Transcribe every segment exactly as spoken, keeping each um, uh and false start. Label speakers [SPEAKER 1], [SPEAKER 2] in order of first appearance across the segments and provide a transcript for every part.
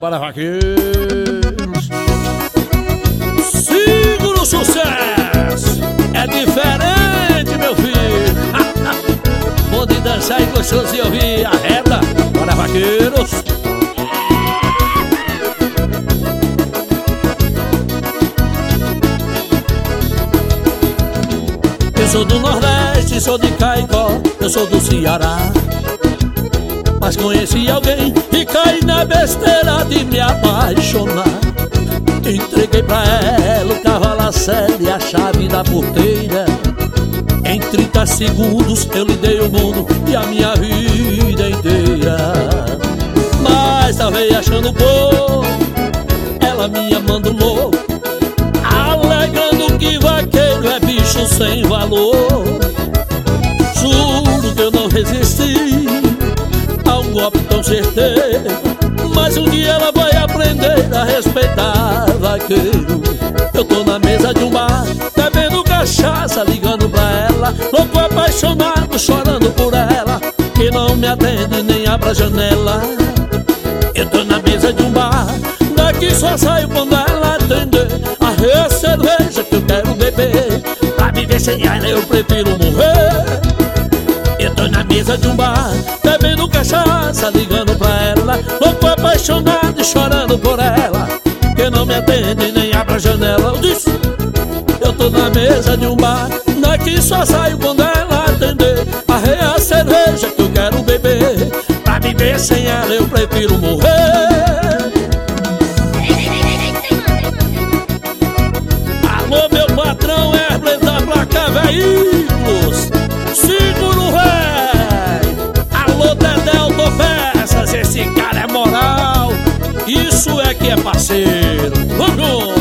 [SPEAKER 1] Para vaqueiros, segura o sucesso. É diferente, meu filho. Bom de dançar e gostoso de ouvir. Arreda, para vaqueiros. Eu sou do Nordeste, sou de Caicó, eu sou do Ceará. Mas conheci alguém e caí na besteira de me apaixonar. Entreguei pra ela o cavalo a sela e a chave da porteira. Em trinta segundos eu lhe dei o mundo e a minha vida inteira. Mas talvez achando pouco, ela me amando louco, alegando que vaqueiro é bicho sem valor. Juro que eu não resisti a um golpe tão certeiro, mas um dia ela vai aprender a respeitar vaqueiro. Eu tô na mesa de um bar, bebendo cachaça, ligando pra ela, louco apaixonado, chorando por ela, que não me atende nem abre a janela. Eu tô na mesa de um bar, daqui só saio quando ela atender. Arreia a cerveja que eu quero beber, pra viver sem ela eu prefiro morrer. Eu tô na mesa de um bar, bebendo cachaça, ligando pra ela, louco apaixonado e chorando por ela, que não me atende nem abre a janela. Eu disse, eu tô na mesa de um bar, daqui só saio quando ela atender. Arreia a cerveja que eu quero beber, pra viver sem ela eu prefiro morrer. Alô, meu patrão Hermes da Placa Veículos, segura o rei. Alô, Dedé Autopeças, esse cara é moral, isso é que é parceiro. Vamos!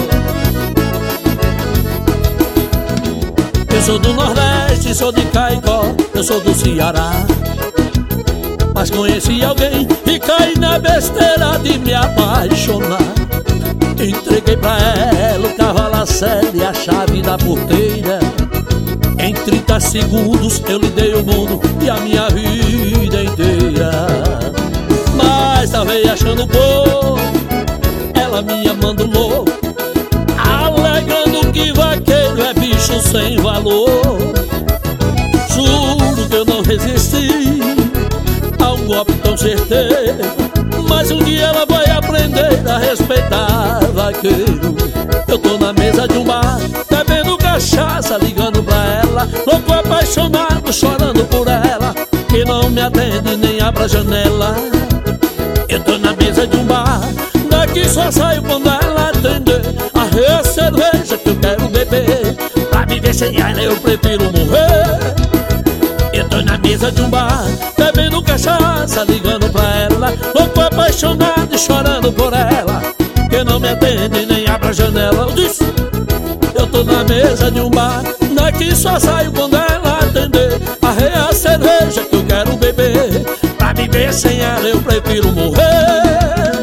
[SPEAKER 1] Eu sou do Nordeste, sou de Caicó, eu sou do Ceará. Mas conheci alguém e caí na besteira de me apaixonar. Entreguei pra ela o cavalo a sela e a chave da porteira. Em trinta segundos eu lhe dei o mundo e a minha vida inteira. Mas talvez achando pouco, ela me amando louco, alegando que vaqueiro é bicho sem valor. Juro que eu não resisti a um golpe tão certeiro, mas um dia ela vai aprender a respeitar vaqueiro. Eu tô na mesa de um bar, bebendo cachaça, ligando pra ela, louco apaixonado, chorando por ela, que não me atende nem abre a janela. Eu tô na mesa de um bar, daqui só saio quando ela atender. Arreia a cerveja que eu quero beber, pra viver sem ela eu prefiro morrer. Eu tô na mesa de um bar, bebendo cachaça, ligando pra ela, louco apaixonado e chorando por ela, que não me atende nem abre a janela. Eu disse, eu tô na mesa de um bar, daqui só saio quando ela atender. Arreia a cerveja que eu quero beber, pra viver sem ela eu prefiro morrer.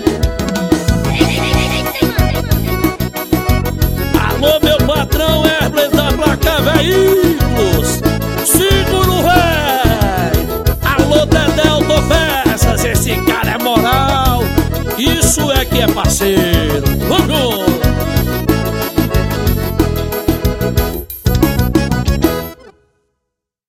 [SPEAKER 1] Alô, meu patrão Hermes da Placa Veículos, segura o rei. Alô, Dedé Autopeças, esse cara é moral, isso é que é parceiro. Vamos!